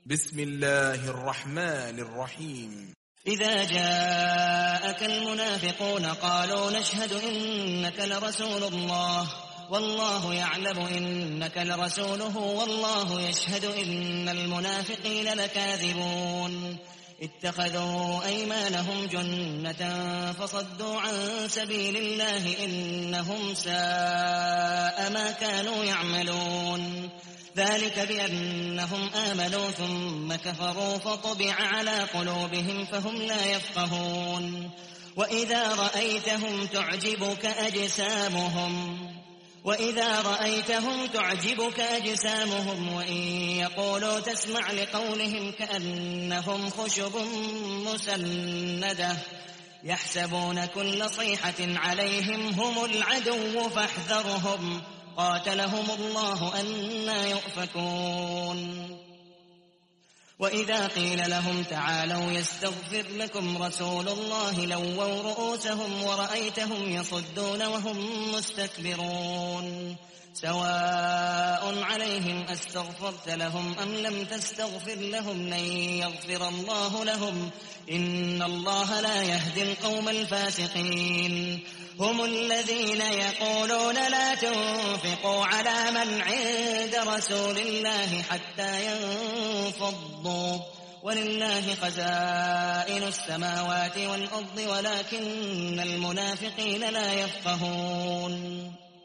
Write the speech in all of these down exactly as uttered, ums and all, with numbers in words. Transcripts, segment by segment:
بسم الله الرحمن الرحيم. إذا جاءك المنافقون قالوا نشهد إنك لرسول الله والله يعلم إنك لرسوله والله يشهد إن المنافقين لكاذبون اتخذوا أيمانهم جنة فصدوا عن سبيل الله إنهم ساء ما كانوا يعملون ذلك بأنهم آمنوا ثم كفروا فطبع على قلوبهم فهم لا يفقهون وإذا رأيتهم تعجبك أجسامهم وإذا رأيتهم تعجبك أجسامهم وإن يقولوا تسمع لقولهم كأنهم خشب مسندة يحسبون كل صيحة عليهم هم العدو فاحذرهم قاتلهم الله أنى يؤفكون وإذا قيل لهم تعالوا يستغفر لكم رسول الله لووا رؤوسهم ورأيتهم يصدون وهم مستكبرون سواء عليهم أستغفرت لهم أم لم تستغفر لهم لن يغفر الله لهم إن الله لا يهدي القوم الفاسقين هم الذين يقولون لا تنفقوا على من عند رسول الله حتى ينفضوا ولله خزائن السماوات والأرض ولكن المنافقين لا يفقهون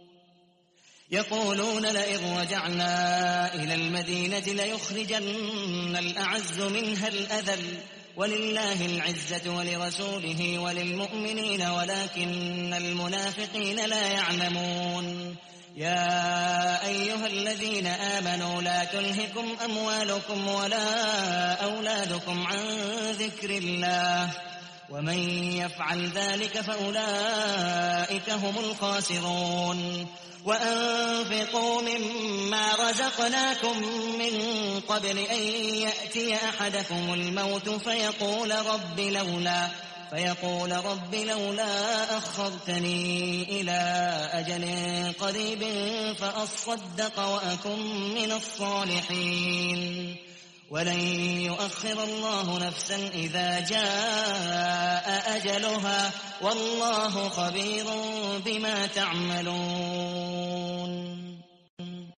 يقولون لئن رجعنا إلى المدينة ليخرجن الأعز منها الأذل ولله العزة ولرسوله وللمؤمنين ولكن المنافقين لا يعلمون يا أيها الذين آمنوا لا تلهكم أموالكم ولا أولادكم عن ذكر الله ومن يفعل ذلك فأولئك هم الخاسرون وأنفقوا مما رزقناكم من قبل أن يأتي أحدكم الموت فيقول رب لولا فيقول رب لولا أخرتني إلى أجل قريب فأصدق وأكن من الصالحين ولن يؤخر الله نفسا إذا جاء أجلها والله خبير بما تعملون